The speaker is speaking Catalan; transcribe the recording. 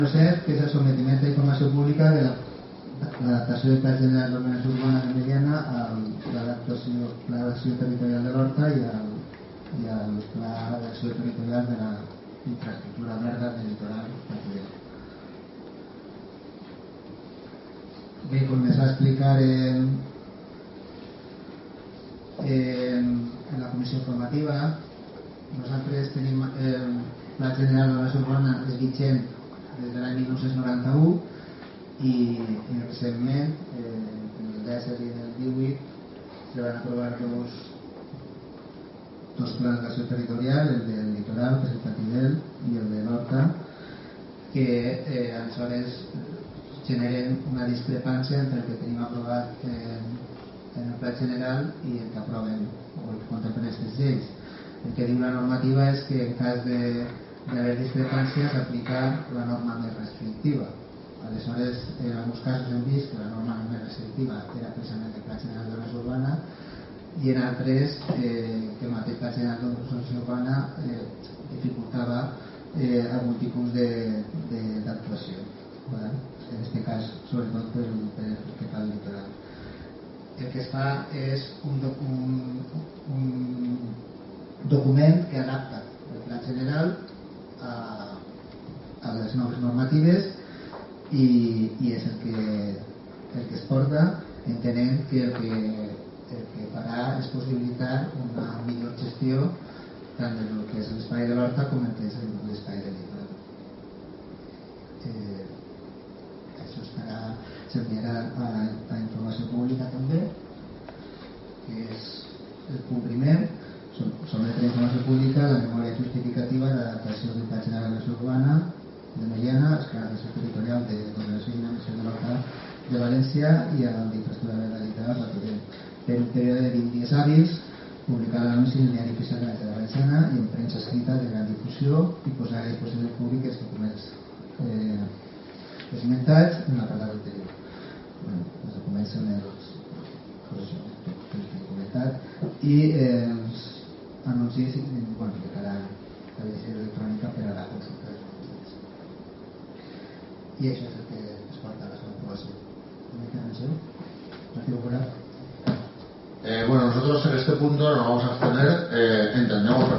Ser que és el sometiment a informació pública de l'adaptació del Pla General d'Ordenació Urbana de Meliana al Pla d'Acció Territorial de l'Horta i al Pla d'Acció Territorial de la Infraestructura Verda del Litoral. Bé, com es va explicar en la comissió informativa, nosaltres tenim el Pla General d'Ordenació Urbana és vigent des de l'any 1991 i recentment, en el 17 i en el 18, se van aprovar dos plans d'acció territorial, el del litoral, que és el Patidel, i el de l'Horta, que aleshores generen una discrepància entre el que tenim aprovat en el pla general i el que aproven o el que contemplen aquestes lleis. El que diu la normativa és que en cas d'haver discrepàncies aplicar la norma més restrictiva. Aleshores, en alguns casos hem vist que la norma més restrictiva era precisament el Pla General d'Ordenació Urbana i en altres que el mateix Pla General d'Ordenació Urbana dificultava algun tipus d'actuació. En aquest cas, sobretot pel que fa al litoral. El que es fa és un document que adapta el Pla General a les noves normatives i és el que es porta, entenent que el que farà és possibilitar una millor gestió tant del que és l'espai de l'Horta com el que és l'espai del litoral. Això s'enviarà a informació pública també, que és el punt primer. Sometre a informació pública la memòria justificativa d'adaptació del Pla General d'Ordenació Urbana de Meliana, als plans d'acció territorial d'ordenació i dinàmica de l'Horta de València i a l'Infraestructura Verda del Litoral Patidel, per un període de 20 dies hàbils, publicar l'anunci en el diari oficial de la Valenciana i en premsa escrita de gran difusió i posar a disposició del públic els documents esmentats en l'apartat anterior. Els documents són els que he comentat i els anuncis de cada edició electrònica per a la consulta dels documents. Y eso es el que es falta la aprobación. ¿Una intervención? Partido Popular. Bueno, nosotros en este punto nos vamos a abstener. Entendemos